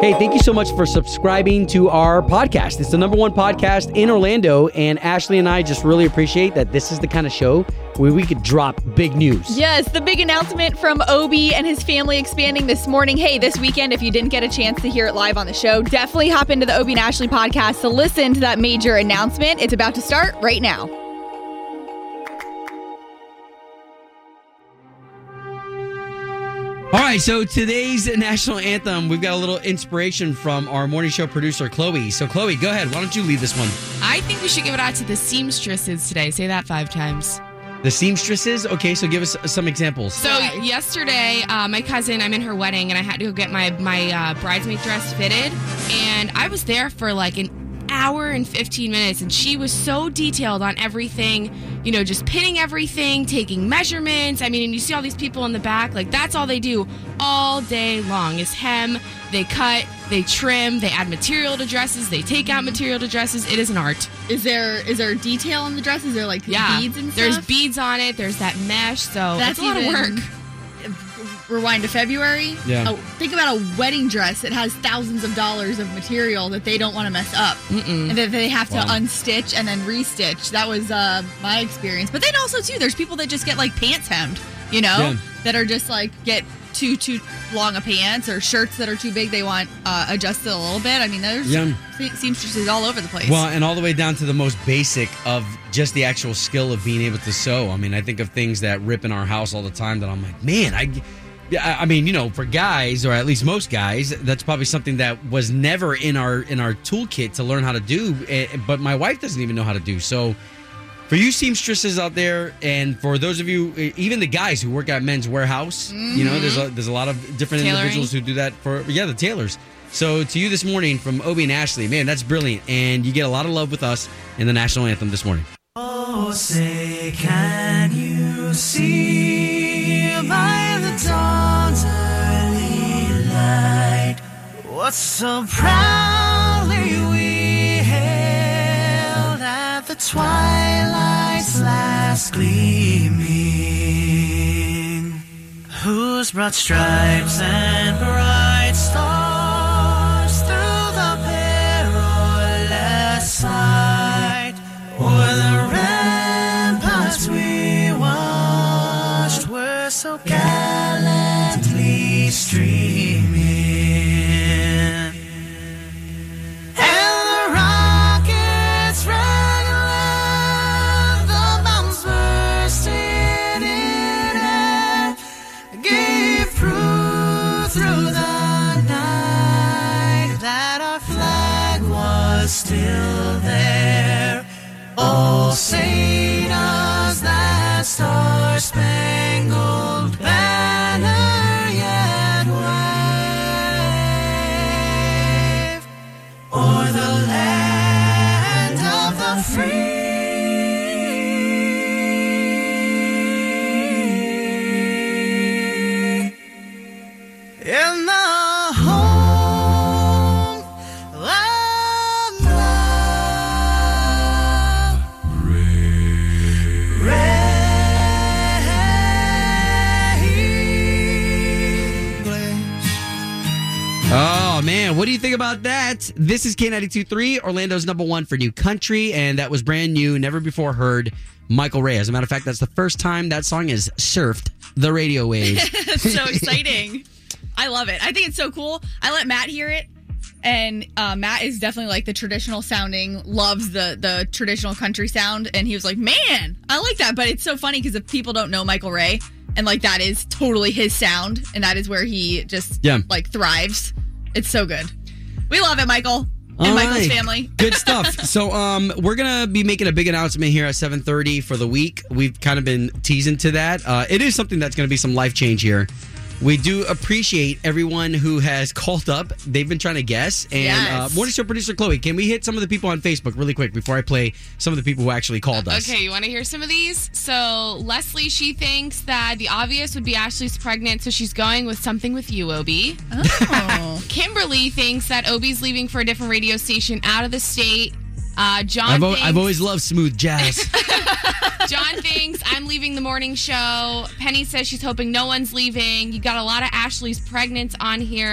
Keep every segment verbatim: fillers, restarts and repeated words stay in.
Hey, thank you so much for subscribing to our podcast. It's the number one podcast in Orlando, and Ashley and I just really appreciate that this is the kind of show where we could drop big news. Yes, the big announcement from Obi and his family expanding this morning. Hey, this weekend, if you didn't get a chance to hear it live on the show, definitely hop into the Obi and Ashley podcast to listen to that major announcement. It's about to start right now. All right, so today's national anthem, we've got a little inspiration from our morning show producer, Chloe. So, Chloe, go ahead. Why don't you lead this one? I think we should give it out to the seamstresses today. Say that five times. The seamstresses? Okay, so give us some examples. So, yesterday, uh, my cousin, I'm in her wedding, and I had to go get my, my uh, bridesmaid dress fitted. And I was there for like an hour and fifteen minutes, and she was so detailed on everything, you know, just pinning everything, taking measurements. I mean, and you see all these people in the back, like that's all they do all day long is hem, they cut, they trim, they add material to dresses, they take out material to dresses. It is an art. Is there is there detail on the dress? Is there like yeah. beads and stuff? There's beads on it, there's that mesh, so that's a lot even, of work. Rewind to February. Yeah. Oh, think about a wedding dress. It has thousands of dollars of material that they don't want to mess up. Mm-mm. And that they have to Wow. unstitch and then restitch. That was uh, my experience. But then also, too, there's people that just get, like, pants hemmed, you know? Yeah. That are just, like, get too, too long of pants or shirts that are too big. They want uh, adjusted a little bit. I mean, there's Yeah. se- seamstresses all over the place. Well, and all the way down to the most basic of just the actual skill of being able to sew. I mean, I think of things that rip in our house all the time that I'm like, man, I... Yeah, I mean, you know, for guys, or at least most guys, that's probably something that was never in our in our toolkit to learn how to do. But my wife doesn't even know how to do. So for you seamstresses out there, and for those of you, even the guys who work at Men's Warehouse, mm-hmm. you know, there's a, there's a lot of different Tailoring. individuals who do that for, yeah, the tailors. So to you this morning from Obi and Ashley, man, that's brilliant. And you get a lot of love with us in the national anthem this morning. Oh, say, can you see by the dawn's early light what so proudly we hailed at the twilight's last gleaming, whose broad stripes and bright stars through the perilous sight o'er the ramparts we watched were so gallantly streaming, and the rockets rang loud, the bombs bursting in air, gave proof through the night that our flag was still there. Oh, say does that star-spangled banner yet wave o'er the land of the free? In the home of love. Oh, man, what do you think about that? This is K ninety-two point three, Orlando's number one for new country, and that was brand new, never before heard, Michael Ray. As a matter of fact, that's the first time that song has surfed the radio waves. It's so exciting. I love it. I think it's so cool. I let Matt hear it, and uh, Matt is definitely like the traditional sounding, loves the the traditional country sound, and he was like, man, I like that. But it's so funny because if people don't know Michael Ray, and like that is totally his sound, and that is where he just Yeah. like thrives. It's so good. We love it, Michael. And All Michael's right. family. Good stuff. So um, we're going to be making a big announcement here at seven thirty for the week. We've kind of been teasing to that. Uh, it is something that's going to be some life change here. We do appreciate everyone who has called up. They've been trying to guess. And Yes. uh, morning show producer Chloe, can we hit some of the people on Facebook really quick before I play some of the people who actually called us? Okay, you want to hear some of these? So Leslie, she thinks that the obvious would be Ashley's pregnant, so she's going with something with you, Obi. Oh. Kimberly thinks that Obi's leaving for a different radio station out of the state. Uh, John I've, o- thinks, I've always loved smooth jazz. John thinks I'm leaving the morning show. Penny says she's hoping no one's leaving. You got a lot of Ashley's pregnant on here.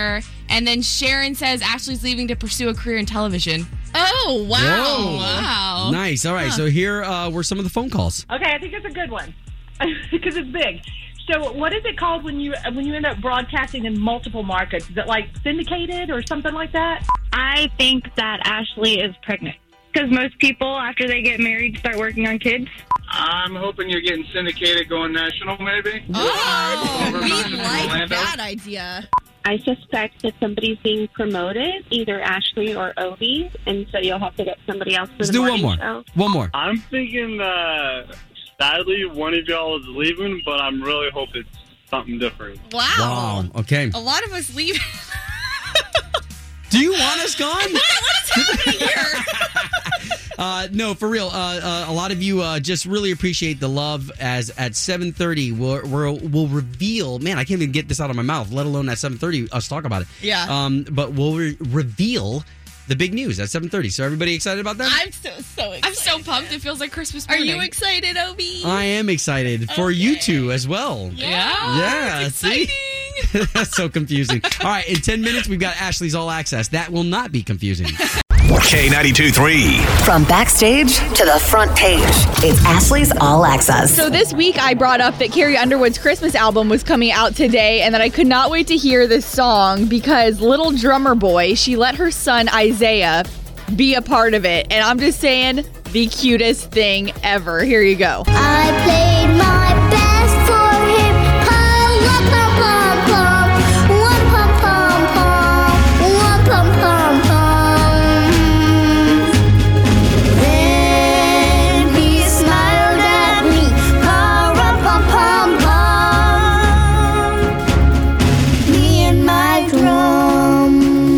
And then Sharon says Ashley's leaving to pursue a career in television. Oh, wow. Whoa. Wow. Nice. All right. So here uh, were some of the phone calls. Okay, I think it's a good one because it's big. So, what is it called when you when you end up broadcasting in multiple markets? Is it like syndicated or something like that? I think that Ashley is pregnant. Because most people, after they get married, start working on kids. I'm hoping you're getting syndicated, going national, maybe. Oh, we Overnight in like Orlando. that idea. I suspect that somebody's being promoted, either Ashley or Obi, and so you'll have to get somebody else for Let's the do one morning more. show. One more. I'm thinking, uh, sadly, one of y'all is leaving, but I'm really hope it's something different. Wow. Wow. Okay. A lot of us leave. Do you want us gone? What's happening here? Uh, no, for real. Uh, uh, a lot of you uh, just really appreciate the love. As at seven thirty, we'll, we'll we'll reveal. Man, I can't even get this out of my mouth. Let alone at seven thirty, us talk about it. Yeah. Um, but we'll re- reveal the big news at seven thirty. So everybody excited about that? I'm so, so excited. I'm so pumped. It feels like Christmas Are morning. you excited, Obi? I am excited for you Okay. two as well. Yeah. Yeah. It's See? exciting. That's so confusing. All right, in ten minutes, we've got Ashley's All Access. That will not be confusing. K ninety-two three. From backstage to the front page, it's Ashley's All Access. So this week I brought up that Carrie Underwood's Christmas album was coming out today and that I could not wait to hear this song because Little Drummer Boy, she let her son Isaiah be a part of it. And I'm just saying, the cutest thing ever. Here you go. I played my best for him. Pum, pum, pum, pum. One pum, pum, pum. One pum, pum, pum. Then he smiled at me. Pum, pum, pum, pum. Me and my drum.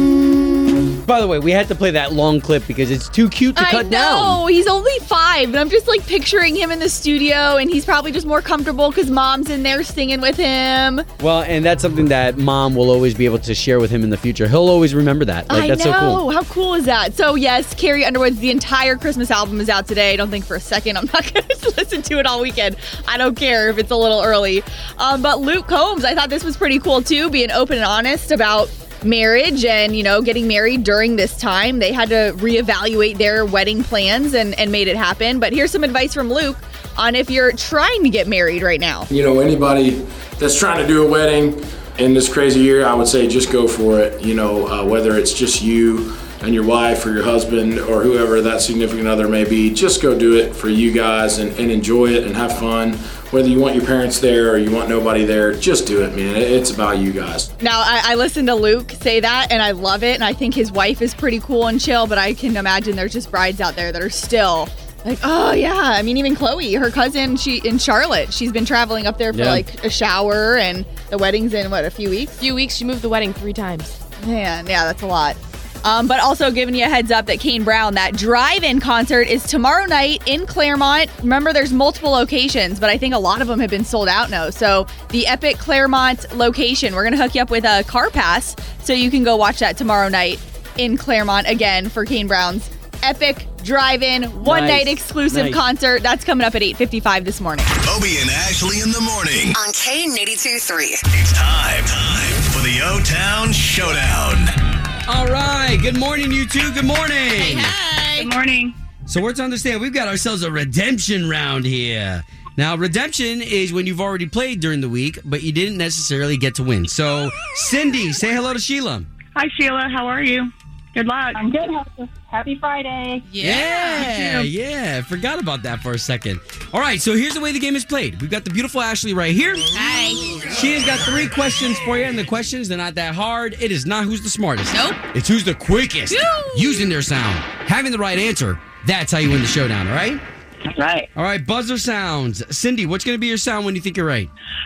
By the way, we had to play that long clip because it's too cute to I cut know. down. He's only five, and I'm just like picturing him in the studio, and he's probably just more comfortable because mom's in there singing with him. Well, and that's something that mom will always be able to share with him in the future. He'll always remember that. Like, I that's know. so cool. How cool is that? So, yes, Carrie Underwood's the entire Christmas album is out today. I don't think for a second I'm not going to listen to it all weekend. I don't care if it's a little early. Um, but Luke Combs, I thought this was pretty cool, too, being open and honest about marriage and, you know, getting married during this time. They had to reevaluate their wedding plans and, and made it happen. But here's some advice from Luke on if you're trying to get married right now. You know, anybody that's trying to do a wedding in this crazy year, I would say just go for it. You know, uh, whether it's just you and your wife or your husband or whoever that significant other may be, just go do it for you guys and, and enjoy it and have fun. Whether you want your parents there or you want nobody there, just do it, man. It's about you guys. Now, I, I listened to Luke say that, and I love it, and I think his wife is pretty cool and chill, but I can imagine there's just brides out there that are still like, oh, yeah. I mean, even Chloe, her cousin, she in Charlotte, she's been traveling up there for, Yeah. like, a shower, and the wedding's in, what, a few weeks? few weeks, she moved the wedding three times. Man, yeah, that's a lot. Um, but also giving you a heads up that Kane Brown, that drive-in concert is tomorrow night in Claremont. Remember, there's multiple locations, but I think a lot of them have been sold out now. So the Epic Claremont location, we're going to hook you up with a car pass so you can go watch that tomorrow night in Claremont again for Kane Brown's Epic Drive-In one-night Nice. exclusive Nice. concert. That's coming up at eight fifty-five this morning. Obie and Ashley in the morning. On K ninety-two three. It's time, time for the O-Town Showdown. All right. Good morning, you two. Good morning. Hi. Good morning. So we're to understand, we've got ourselves a redemption round here. Now, redemption is when you've already played during the week, but you didn't necessarily get to win. So, Cindy, say hello to Sheila. Hi, Sheila. How are you? Good luck. I'm good. Happy Friday. Yeah, yeah. Forgot about that for a second. All right, so here's the way the game is played. We've got the beautiful Ashley right here. Hi. She has got three questions for you, and the questions, they're not that hard. It is not who's the smartest. Nope. It's who's the quickest Woo! using their sound. Having the right answer, that's how you win the showdown, all right? That's right. All right, buzzer sounds. Cindy, what's going to be your sound when you think you're right?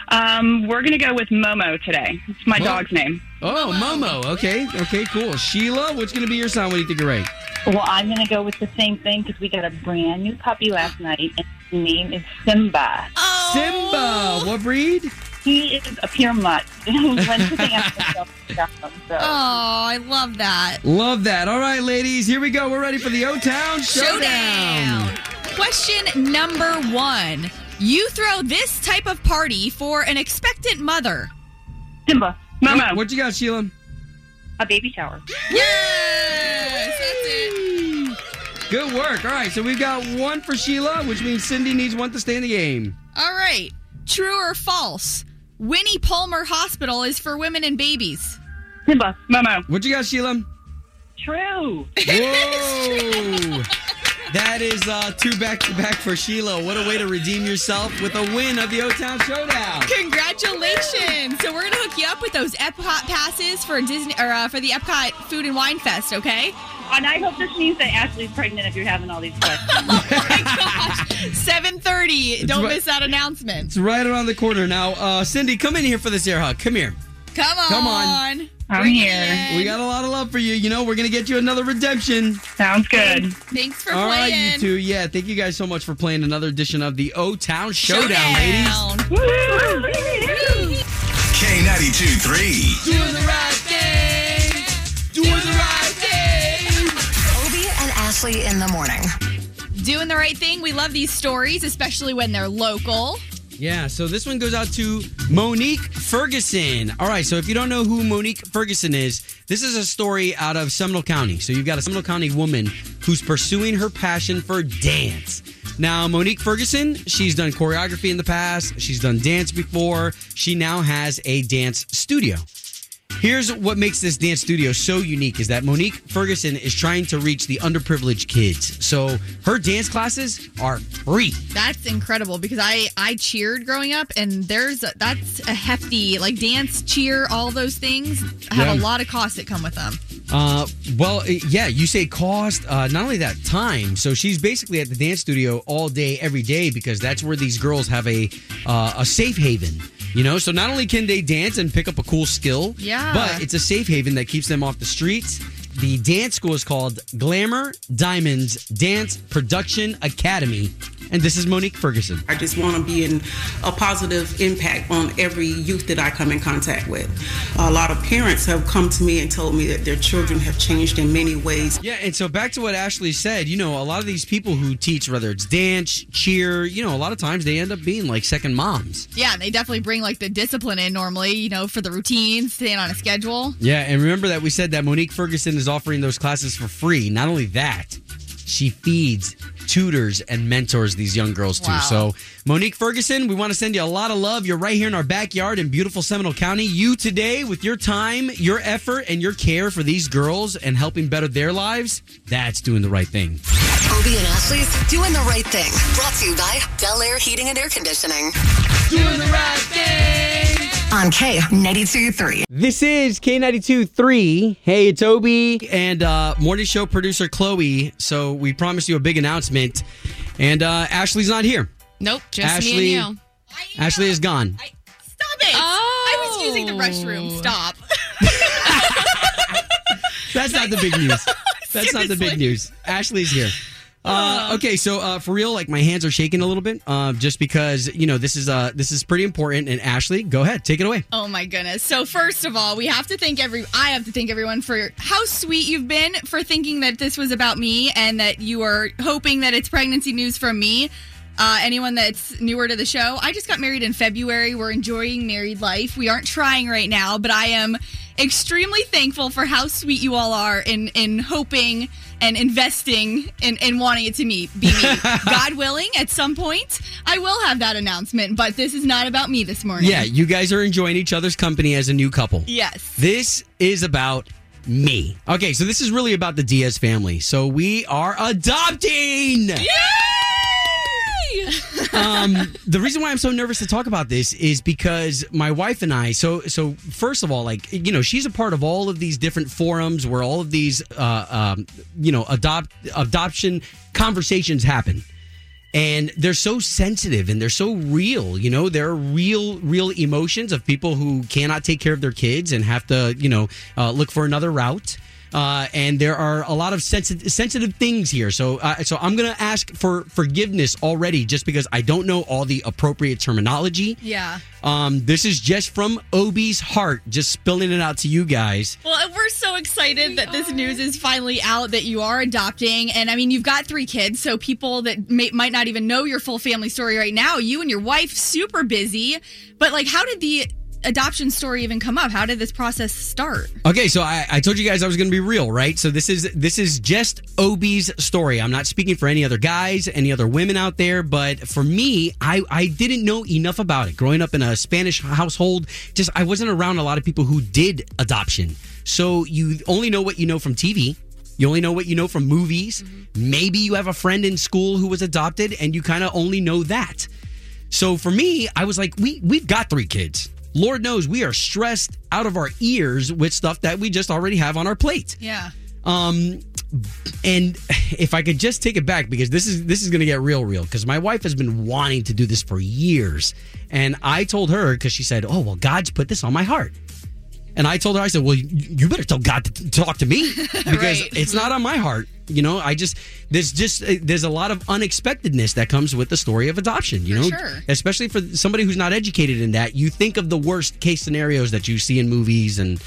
Um, we're going to go with Momo today. It's my Mo- dog's name. Oh, Momo. Okay, okay, cool. Sheila, what's going to be your sound when you think you're right? Well, I'm going to go with the same thing because we got a brand new puppy last night, and his name is Simba. Oh. Simba. What breed? He is a pure mutt. He went to the Amazon, so. Oh, I love that. Love that. All right, ladies, here we go. We're ready for the O-Town Showdown. Showdown. Question number one. You throw this type of party for an expectant mother. Simba. Momo. What you got, Sheila? A baby shower. Yes, that's it. Good work. All right, so we've got one for Sheila, which means Cindy needs one to stay in the game. All right. True or false? Winnie Palmer Hospital is for women and babies. Simba. Momo. What you got, Sheila? True. Whoa. That is uh, two back-to-back for Sheila. What a way to redeem yourself with a win of the O-Town Showdown. Congratulations! So we're gonna hook you up with those Epcot passes for Disney or uh, for the Epcot Food and Wine Fest. Okay? And I hope this means that Ashley's pregnant if you're having all these questions. Oh my gosh! seven thirty. Don't right. miss that announcement. It's right around the corner now. Uh, Cindy, come in here for this air hug. Come here. Come on. Come on. I'm Bring here. it in. We got a lot of love for you. You know, we're going to get you another redemption. Sounds good. Thanks for All right, playing. you two. Yeah, thank you guys so much for playing another edition of the O-Town Showdown, Showdown. ladies. K ninety-two three. Doing the right thing. Doing the right thing. Obie and Ashley in the morning. Doing the right thing. We love these stories, especially when they're local. Yeah, so this one goes out to Monique Ferguson. All right, so if you don't know who Monique Ferguson is, this is a story out of Seminole County. So you've got a Seminole County woman who's pursuing her passion for dance. Now, Monique Ferguson, she's done choreography in the past. She's done dance before. She now has a dance studio. Here's what makes this dance studio so unique is that Monique Ferguson is trying to reach the underprivileged kids. So her dance classes are free. That's incredible because I I cheered growing up, and there's a, that's a hefty like dance, cheer, all those things have Yeah. a lot of costs that come with them. Uh, well, yeah, you say cost, uh, not only that, time. So she's basically at the dance studio all day, every day, because that's where these girls have a uh, a safe haven. You know, so not only can they dance and pick up a cool skill, Yeah. but it's a safe haven that keeps them off the streets. The dance school is called Glamour Diamonds Dance Production Academy. And this is Monique Ferguson. I just want to be in a positive impact on every youth that I come in contact with. A lot of parents have come to me and told me that their children have changed in many ways. Yeah, and so back to what Ashley said, you know, a lot of these people who teach, whether it's dance, cheer, you know, a lot of times they end up being like second moms. Yeah, they definitely bring like the discipline in normally, you know, for the routines, staying on a schedule. Yeah, and remember that we said that Monique Ferguson is offering those classes for free. Not only that, she feeds, tutors, and mentors these young girls too. Wow. So, Monique Ferguson, we want to send you a lot of love. You're right here in our backyard in beautiful Seminole County. You today, with your time, your effort, and your care for these girls and helping better their lives, that's doing the right thing. Obie and Ashley's Doing the Right Thing. Brought to you by Bel Air Heating and Air Conditioning. Doing the right thing. On K ninety-two three. This is K ninety-two three. Hey, it's Obie. And uh, morning show producer Chloe. So, we promised you a big announcement. And uh, Ashley's not here. Nope, just Ashley, me and you. Ashley is gone. Stop it! Oh. I was using the restroom. Stop. That's not the big news. That's not the big Seriously. news. Ashley's here. Uh, okay, so uh, for real, like my hands are shaking a little bit, uh, just because you know this is uh, this is pretty important. And Ashley, go ahead, take it away. Oh my goodness. So first of all, we have to thank every I have to thank everyone for how sweet you've been for thinking that this was about me and that you are hoping that it's pregnancy news from me. Uh, anyone that's newer to the show, I just got married in February. We're enjoying married life. We aren't trying right now, but I am extremely thankful for how sweet you all are in in hoping and investing in, in wanting it to me, be me. God willing, at some point, I will have that announcement, but this is not about me this morning. Yeah, you guys are enjoying each other's company as a new couple. Yes. This is about me. Okay, so this is really about the Diaz family. So we are adopting. Yay! um, the reason why I'm so nervous to talk about this is because my wife and I. So, so first of all, like you know, she's a part of all of these different forums where all of these, uh, um, you know, adopt adoption conversations happen, and they're so sensitive and they're so real. You know, there are real, real emotions of people who cannot take care of their kids and have to, you know, uh, look for another route. Uh, and there are a lot of sensitive, sensitive things here. So uh, so I'm going to ask for forgiveness already just because I don't know all the appropriate terminology. Yeah. Um, this is just from Obie's heart, just spilling it out to you guys. Well, we're so excited that this news is finally out that you are adopting. And I mean, you've got three kids, so people that may, might not even know your full family story right now, you and your wife, super busy. But like, how did the adoption story even come up? How did this process start? Okay, so I, I told you guys I was going to be real, right? So this is this is just Obi's story. I'm not speaking for any other guys, any other women out there, but for me, I, I didn't know enough about it. Growing up in a Spanish household, just I wasn't around a lot of people who did adoption. So you only know what you know from T V. You only know what you know from movies. Mm-hmm. Maybe you have a friend in school who was adopted, and you kind of only know that. So for me, I was like, we, we've got three kids. Lord knows we are stressed out of our ears with stuff that we just already have on our plate. Yeah. Um, and if I could just take it back, because this is this is going to get real, real, because my wife has been wanting to do this for years. And I told her, because she said, oh, well, God's put this on my heart. And I told her, I said, well, you better tell God to talk to me, because Right. it's not on my heart. You know, I just, there's just, there's a lot of unexpectedness that comes with the story of adoption, you For know, sure. especially for somebody who's not educated in that. You think of the worst case scenarios that you see in movies. And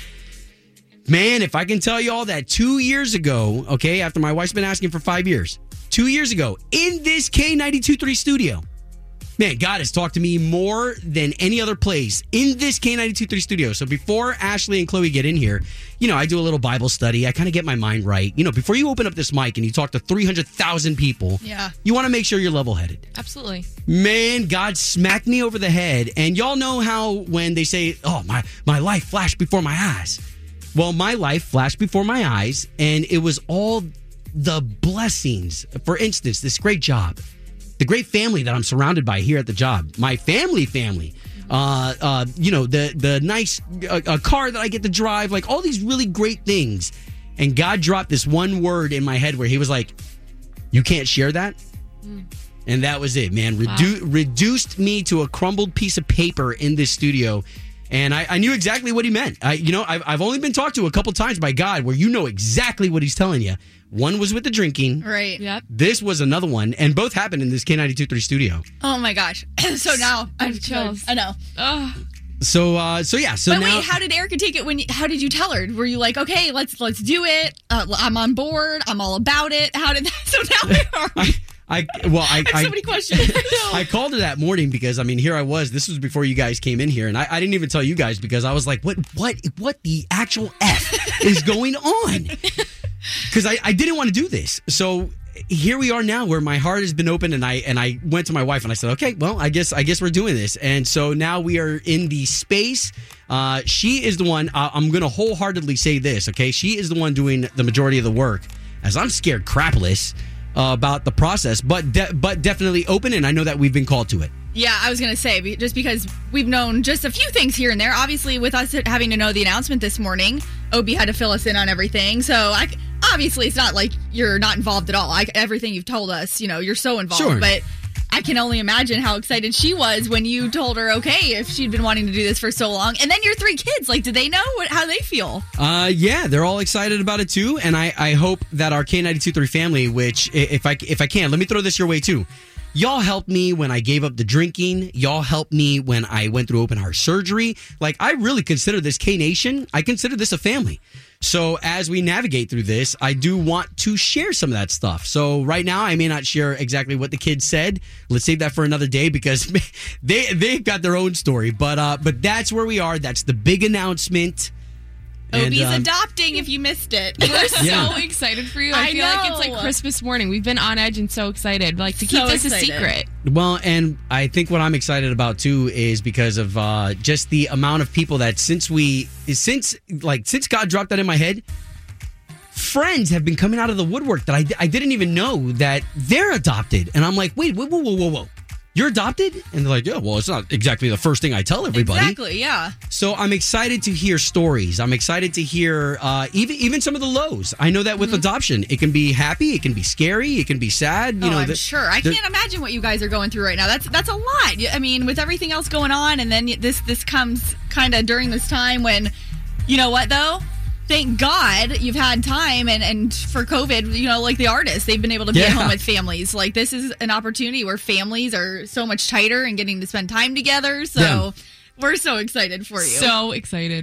man, if I can tell you all that two years ago, okay, after my wife's been asking for five years, two years ago in this K ninety-two point three studio, man, God has talked to me more than any other place in this K ninety-two point three studio. So before Ashley and Chloe get in here, you know, I do a little Bible study. I kind of get my mind right. You know, before you open up this mic and you talk to three hundred thousand people, Yeah. you want to make sure you're level-headed. Absolutely. Man, God smacked me over the head. And y'all know how when they say, oh, my, my life flashed before my eyes. Well, my life flashed before my eyes, and it was all the blessings. For instance, this great job. The great family that I'm surrounded by here at the job, my family family, uh, uh, you know, the the nice uh, uh, car that I get to drive, like all these really great things. And God dropped this one word in my head where he was like, you can't share that. Mm. And that was it, man. Redu- wow. Reduced me to a crumbled piece of paper in this studio. And I, I knew exactly what he meant. I, you know, I've, I've only been talked to a couple times by God where you know exactly what he's telling you. One was with the drinking. Right. Yep. This was another one, and both happened in this K ninety-two point three studio. Oh my gosh. So now I have chills. I know. Oh. So, uh, so yeah. So but now, wait, how did Erica take it? When? You, how did you tell her? Were you like, okay, let's let's do it? Uh, I'm on board. I'm all about it. How did that? So now where are we? I well, I, I have so many questions. I called her that morning because I mean, here I was. This was before you guys came in here, and I, I didn't even tell you guys because I was like, what, what, what the actual F is going on? Because I, I didn't want to do this. So here we are now, where my heart has been opened, and I and I went to my wife and I said, okay, well, I guess I guess we're doing this, and so now we are in the space. Uh, she is the one. Uh, I'm going to wholeheartedly say this. Okay, she is the one doing the majority of the work, as I'm scared crapless uh, about the process, but de- but definitely open, and I know that we've been called to it. Yeah, I was going to say, be- just because we've known just a few things here and there. Obviously, with us having to know the announcement this morning, Obi had to fill us in on everything. So, I, obviously, it's not like you're not involved at all. I, everything you've told us, you know, you're so involved. Sure. But I can only imagine how excited she was when you told her, okay, if she'd been wanting to do this for so long. And then your three kids, like, did they know what, how they feel? Uh, yeah, they're all excited about it, too. And I, I hope that our K ninety-two point three family, which, if I, if I can, let me throw this your way, too. Y'all helped me when I gave up the drinking. Y'all helped me when I went through open heart surgery. Like, I really consider this K-Nation, I consider this a family. So as we navigate through this, I do want to share some of that stuff. So right now, I may not share exactly what the kids said. Let's save that for another day because they, they've got their own story. But uh, but that's where we are. That's the big announcement. Obi's And, um, adopting if you missed it. We're so Yeah. excited for you. I, I feel like it's know. like Christmas morning. We've been on edge and so excited. Like to keep So this excited. a secret. Well, and I think what I'm excited about too is because of uh, just the amount of people that since we since like since God dropped that in my head, friends have been coming out of the woodwork that I, I didn't even know that they're adopted, and I'm like, wait, whoa, whoa, whoa, whoa, whoa, you're adopted? And they're like, yeah, well, it's not exactly the first thing I tell everybody. Exactly, yeah. So I'm excited to hear stories. I'm excited to hear uh, even even some of the lows. I know that with Mm-hmm. adoption, it can be happy, it can be scary, it can be sad. You oh, know, I'm the- sure. I the- can't imagine what you guys are going through right now. That's that's a lot. I mean, with everything else going on, and then this this comes kind of during this time when, you know what though? Thank God you've had time, and, and for COVID, you know, like the artists, they've been able to be at Yeah. home with families. Like this is an opportunity where families are so much tighter and getting to spend time together. So Yeah. we're so excited for you. So excited.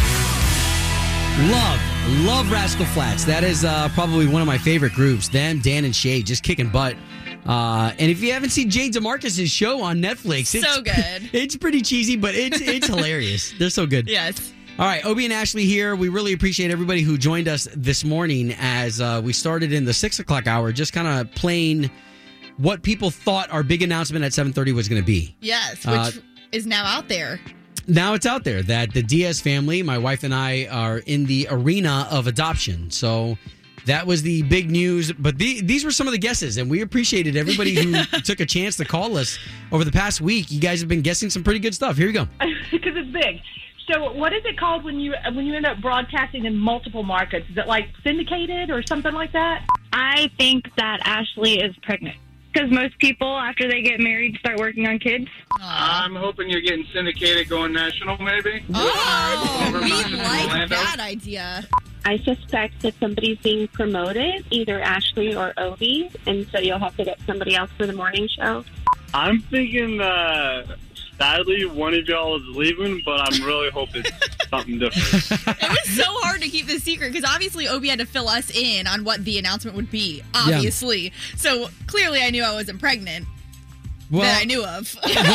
Love, love Rascal Flatts. That is uh, probably one of my favorite groups. Them, Dan, and Shay just kicking butt Uh, and if you haven't seen Jane DeMarcus' show on Netflix, it's So good. It's pretty cheesy, but it's it's hilarious. They're so good. Yes. All right, Obie and Ashley here. We really appreciate everybody who joined us this morning as uh, we started in the six o'clock hour, just kind of playing what people thought our big announcement at seven thirty was going to be. Yes, which Uh, is now out there. Now it's out there that the Diaz family, my wife and I, are in the arena of adoption. So that was the big news. But the, these were some of the guesses, and we appreciated everybody who took a chance to call us over the past week. You guys have been guessing some pretty good stuff. Here we go. Because it's big. So what is it called when you when you end up broadcasting in multiple markets? Is it like syndicated or something like that? I think that Ashley is pregnant. Because most people, after they get married, start working on kids. I'm hoping you're getting syndicated, going national, maybe. Oh, Over we Memphis and like Orlando. that idea. I suspect that somebody's being promoted, either Ashley or Obi, and so you'll have to get somebody else for the morning show. I'm thinking, uh, sadly, one of y'all is leaving, but I'm really hoping it's something different. It was so hard to keep this secret because obviously Obi had to fill us in on what the announcement would be. Obviously, so clearly I knew I wasn't pregnant. Well- that I knew of.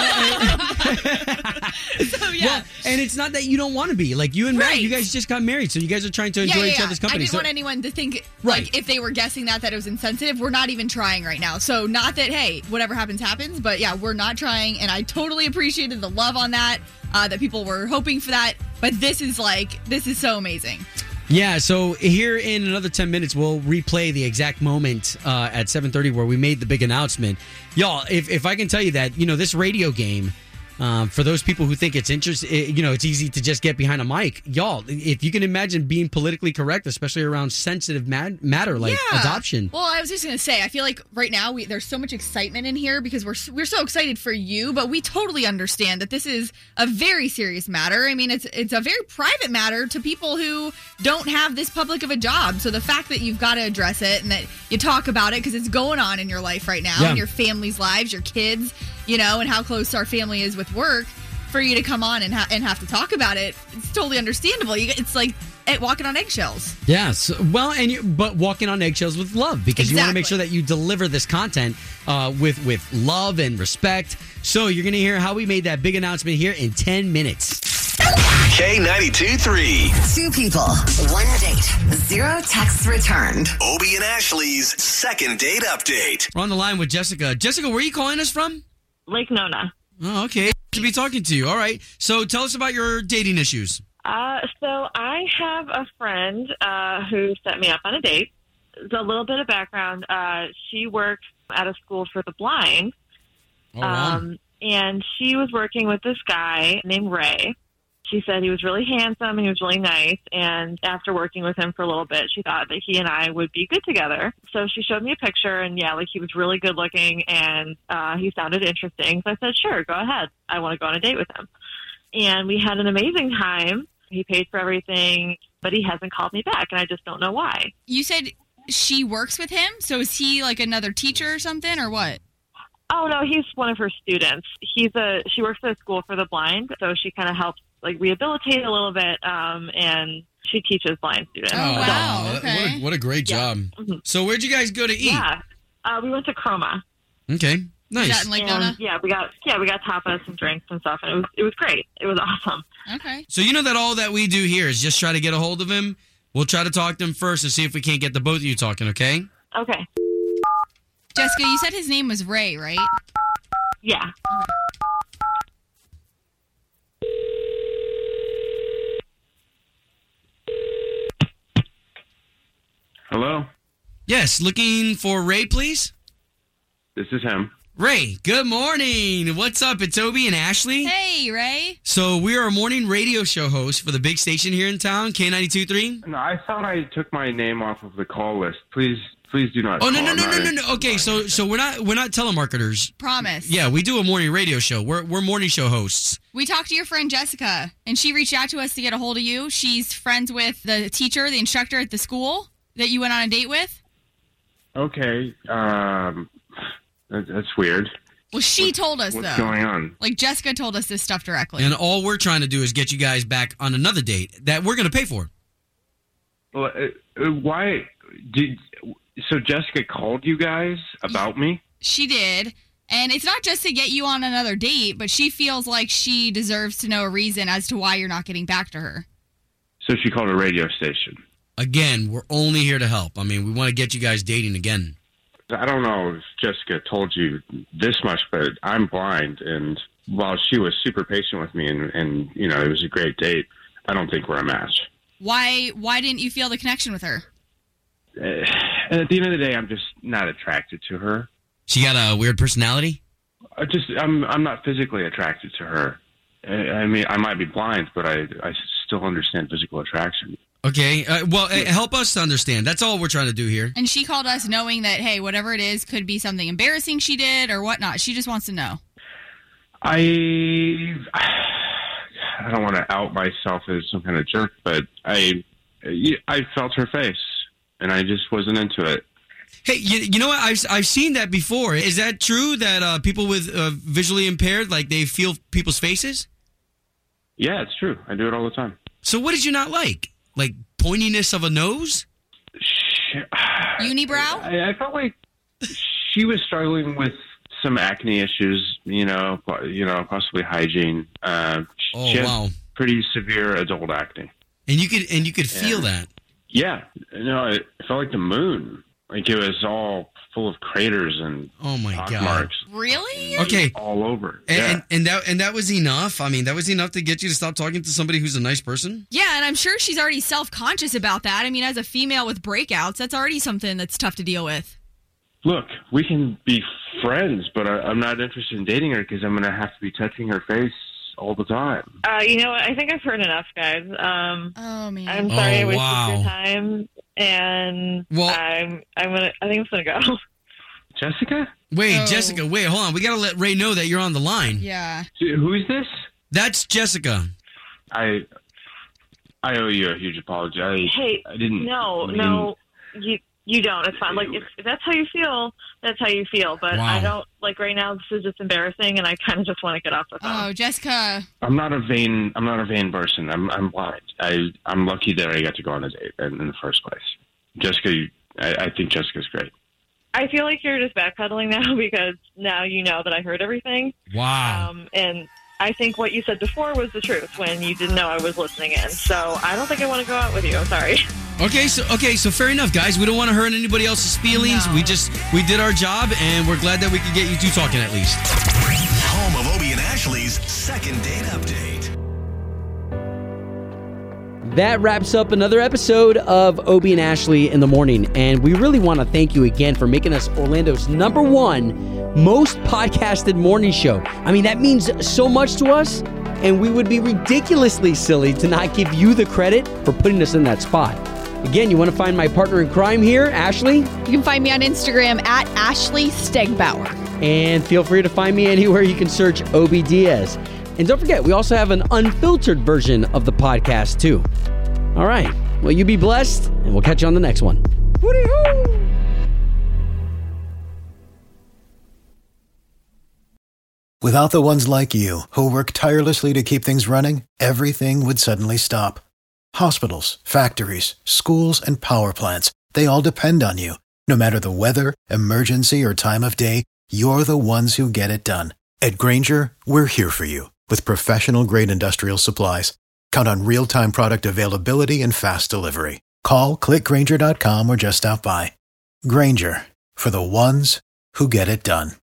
so yeah, Well, and it's not that you don't want to be. Like you and Matt, Right. you guys just got married, so you guys are trying to enjoy yeah, yeah, each yeah. other's I company. didn't So- want anyone to think Right. like if they were guessing that that it was insensitive. We're not even trying right now. So not that hey, whatever happens happens, but yeah, we're not trying. And I totally appreciated the love on that. Uh, that people were hoping for that, but this is like this is so amazing. Yeah, so here in another ten minutes, we'll replay the exact moment uh, at seven thirty where we made the big announcement. Y'all, if, if I can tell you that, you know, this radio game, um, for those people who think it's interesting, you know, it's easy to just get behind a mic. Y'all, if you can imagine being politically correct, especially around sensitive mad- matter like Yeah. adoption. Well, I was just gonna say, I feel like right now we, there's so much excitement in here because we're we're so excited for you, but we totally understand that this is a very serious matter. I mean, it's it's a very private matter to people who don't have this public of a job. So the fact that you've got to address it and that you talk about it because it's going on in your life right now, Yeah. in your family's lives, your kids, you know, and how close our family is with work. For you to come on and ha- and have to talk about it, it's totally understandable. You, it's like eh, walking on eggshells. Yes, well, and you, but walking on eggshells with love because you want to make Exactly. sure that you deliver this content uh, with with love and respect. So you're going to hear how we made that big announcement here in ten minutes. K ninety-two three. Two people, one date, zero texts returned. Obie and Ashley's second date update. We're on the line with Jessica. Jessica, where are you calling us from? Lake Nona. Oh, okay. To be talking to you. All right. So tell us about your dating issues. Uh, so I have a friend uh, who set me up on a date. A little bit of background. Uh, she works at a school for the blind. Oh, wow. Um, and she was working with this guy named Ray. She said he was really handsome and he was really nice. And after working with him for a little bit, she thought that he and I would be good together. So she showed me a picture, and yeah, like he was really good looking and uh, he sounded interesting. So I said, sure, go ahead. I want to go on a date with him. And we had an amazing time. He paid for everything, but he hasn't called me back, and I just don't know why. You said she works with him, so is he like another teacher or something, or what? Oh no, he's one of her students. He's a she works at a school for the blind, so she kind of helps like rehabilitate a little bit, um, and she teaches blind students. Oh, wow. What a, what a great Yeah. job. Mm-hmm. So where'd you guys go to eat? Yeah, uh, we went to Chroma. Okay. Nice. And, yeah, we got yeah we got tapas and drinks and stuff, and it was it was great. It was awesome. Okay. So you know that all that we do here is just try to get a hold of him. We'll try to talk to him first and see if we can't get the both of you talking, okay? Okay. Jessica, you said his name was Ray, right? Yeah. Hello? Yes, looking for Ray, please? This is him. Ray, good morning. What's up? It's Obie and Ashley. Hey, Ray. So we are a morning radio show host for the big station here in town, K ninety-two point three. No, I thought I took my name off of the call list. Please, please do not. Oh no call. no I'm no not no no interested. no. Okay, so so we're not we're not telemarketers. Promise. Yeah, we do a morning radio show. We're we're morning show hosts. We talked to your friend Jessica, and she reached out to us to get a hold of you. She's friends with the teacher, the instructor at the school that you went on a date with. Okay, um, that, that's weird. Well, she told us, What's though. going on? Like, Jessica told us this stuff directly. And all we're trying to do is get you guys back on another date that we're going to pay for. Well, uh, uh, why did? So Jessica called you guys about me? She did. And it's not just to get you on another date, but she feels like she deserves to know a reason as to why you're not getting back to her. So she called a radio station. Again, we're only here to help. I mean, we want to get you guys dating again. I don't know if Jessica told you this much, but I'm blind. And while she was super patient with me and, and you know, it was a great date, I don't think we're a match. Why Why didn't you feel the connection with her? Uh, and at the end of the day, I'm just not attracted to her. She got a weird personality? I just, I'm I'm not physically attracted to her. I, I mean, I might be blind, but I, I still understand physical attraction. Okay. Uh, well, uh, help us to understand. That's all we're trying to do here. And she called us knowing that, hey, whatever it is could be something embarrassing she did or whatnot. She just wants to know. I I don't want to out myself as some kind of jerk, but I I felt her face, and I just wasn't into it. Hey, you, you know what? I've I've seen that before. Is that true that uh, people with uh, visually impaired, like they feel people's faces? Yeah, it's true. I do it all the time. So what did you not like? Like pointiness of a nose? Unibrow? I, I felt like she was struggling with some acne issues, you know, you know, possibly hygiene. Uh, Oh, she has wow. pretty severe adult acne. And you could and you could feel And- that. Yeah, no, it felt like the moon. Like it was all full of craters and oh my pock God. marks. Really? Okay. All over. And, yeah. and and that and that was enough. I mean, that was enough to get you to stop talking to somebody who's a nice person. Yeah, and I'm sure she's already self-conscious about that. I mean, as a female with breakouts, that's already something that's tough to deal with. Look, we can be friends, but I, I'm not interested in dating her because I'm going to have to be touching her face all the time. Uh, you know what? I think I've heard enough, guys. Um, oh man, I'm sorry Oh, I wasted wow. your time, and Well- I'm I'm gonna I think I'm gonna go. Jessica? Wait, Oh. Jessica, wait, hold on. We got to let Ray know that you're on the line. Yeah. Who is this? That's Jessica. I I owe you a huge apology. I, Hey, I didn't. no, mean- no, you you don't. It's fine. Like if, if that's how you feel, that's how you feel. But Wow. I don't like right now. This is just embarrassing, and I kind of just want to get off the phone. Oh, Jessica. I'm not a vain. I'm not a vain person. I'm I'm blind. I I'm lucky that I got to go on a date in, in the first place. Jessica, you, I, I think Jessica's great. I feel like you're just backpedaling now because now you know that I heard everything. Wow. Um, and I think what you said before was the truth when you didn't know I was listening in. So I don't think I want to go out with you. I'm sorry. Okay, so okay, so fair enough, guys. We don't want to hurt anybody else's feelings. No. We just we did our job, and we're glad that we could get you two talking at least. Home of Obie and Ashley's second date update. That wraps up another episode of Obie and Ashley in the Morning. And we really want to thank you again for making us Orlando's number one most podcasted morning show. I mean, that means so much to us. And we would be ridiculously silly to not give you the credit for putting us in that spot. Again, you want to find my partner in crime here, Ashley? You can find me on Instagram at Ashley Stegbauer. And feel free to find me anywhere you can search Obie Diaz. And don't forget, we also have an unfiltered version of the podcast, too. All right. Well, you be blessed, and we'll catch you on the next one. Woody-hoo! Without the ones like you, who work tirelessly to keep things running, everything would suddenly stop. Hospitals, factories, schools, and power plants, they all depend on you. No matter the weather, emergency, or time of day, you're the ones who get it done. At Grainger, we're here for you with professional-grade industrial supplies. Count on real-time product availability and fast delivery. Call, click Grainger dot com, or just stop by. Grainger, for the ones who get it done.